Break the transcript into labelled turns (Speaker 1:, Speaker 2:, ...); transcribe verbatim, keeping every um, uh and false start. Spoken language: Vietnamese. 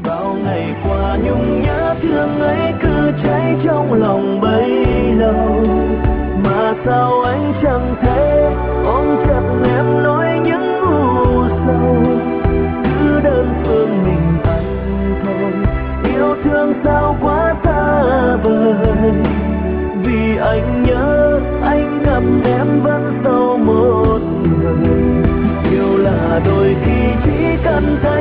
Speaker 1: bao ngày qua nhung nhớ thương ấy cứ cháy trong lòng bấy lâu, mà sao anh chẳng thể ôm chặt em nói những u sầu, cứ đơn phương mình anh thôi. Yêu thương sao quá xa vời, vì anh nhớ anh gặp em vẫn sâu một người. Yêu là đôi khi chỉ cần thấy